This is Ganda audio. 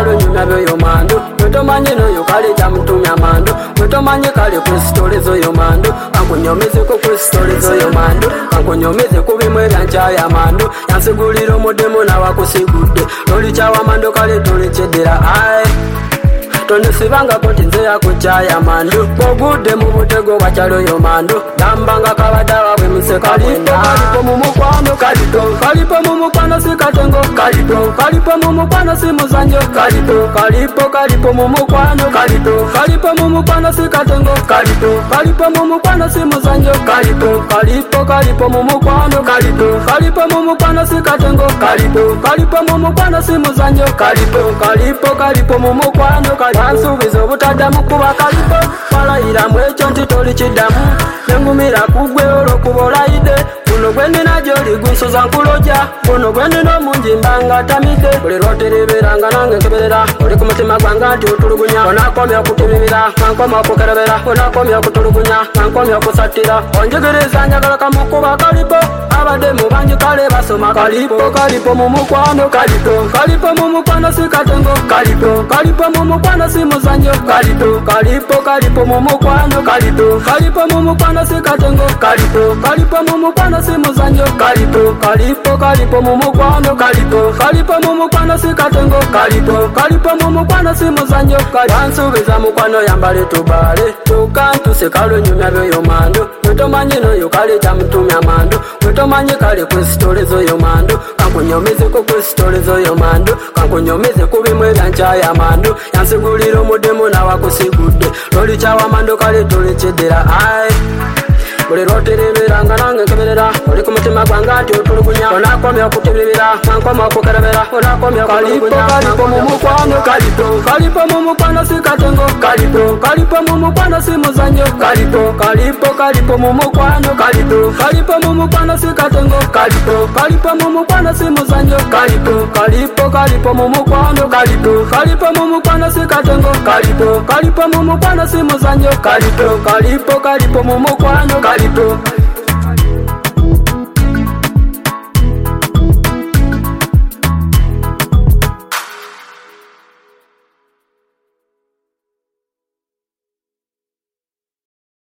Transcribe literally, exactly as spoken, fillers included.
chalo nyumya byo mandu tomanyi no kale chamutumya mandu tomanyi kale ku story zo yo mandu akunyomeze ko ku story zo yo mandu akunyomeze ku bimwe byanchaya mandu yansiguliro mudemo na wakusigudde loli chawa mandu kale tulichedera ai tonisibanga koti nze yakuchaya mandu bogudde mu butego bachalo yo mandu dambanga kabadawa bwe musekalipo kalipo mu mukwano kalipo kalipo mu mukwano sikatengo kalipo kalipo mu mukwano simuzanjo kalipo kalipo kalipo mu mukwano kalipo kalipo mu mukwano sikatengo kalipo kalipo mu mukwano simuzanjo kalipo kalipo kalipo mu mukwano kalipo kalipo mu mukwano sikatengo kalipo kalipo mu mukwano simuzanjo kalipo kalipo kalipo mu mukwano Ansubizo butadamu kuba kalipo Palayira mwekyo nti toli kidamu Nengumira kugwe olo kubolaide Buno gwende na joli gunsoza nkuloja Buno gwende no munji mbanga tamide Uli rotereberanga nange nkeberera Uli kumutima gwanga nti utulugunya Onakomya okutibibira Nankomya okukerebera Onakomya okutulugunya Nankomya okusatira Onjegereza njagala kamukuba kalipo Abade mubanji kale basoma kalipo Kalipo mu mukwano kalipo Kalipo mu mukwano sikatengo kalipo Kalipo mu mukwano simuzanyo kalipo Kalipo kalipo mu mukwano kalipo Kalipo mu mukwano sikatengo kalipo Kalipo mu mukwano simuzanyo kalipo Kalipo kalipo mu mukwano kalipo Kalipo mu mukwano sikatengo kalipo Kalipo mu mukwano simuzanyo kalipo Ansubiza mukwano yambale tubale Tukantu sekalo nyumya byo mandu Tomanyi no yo kale chamutumya mandu Tomanyi kale ku story zo yo mandu Kankunyomeze ko ku story zo yo mandu Kankunyomeze ku bimwe byanchaya mandu yansiguliro mudemo na wakusigudde loli chawa mandu kale tulichedera ai Buli rotereberanga nange nkeberera Uli kumutima gwanga ati utulugunya Onakomya okutibibira Nankomya okukerebera Onakomya okutulugunya Kalipo mu mukwano kalipo Kalipo mu mukwano sikatengo kalipo Kalipo mu mukwano simuzanyo kalipo Kalipo kalipo mu mukwano kalipo Kalipo mu mukwano sikatengo kalipo Kalipo mu mukwano simuzanyo kalipo Kalipo kalipo mu mukwano kalipo Kalipo mu mukwano sikatengo kalipo Kalipo mu mukwano simuzanyo kalipo Kalipo kalipo mu mukwano kalipo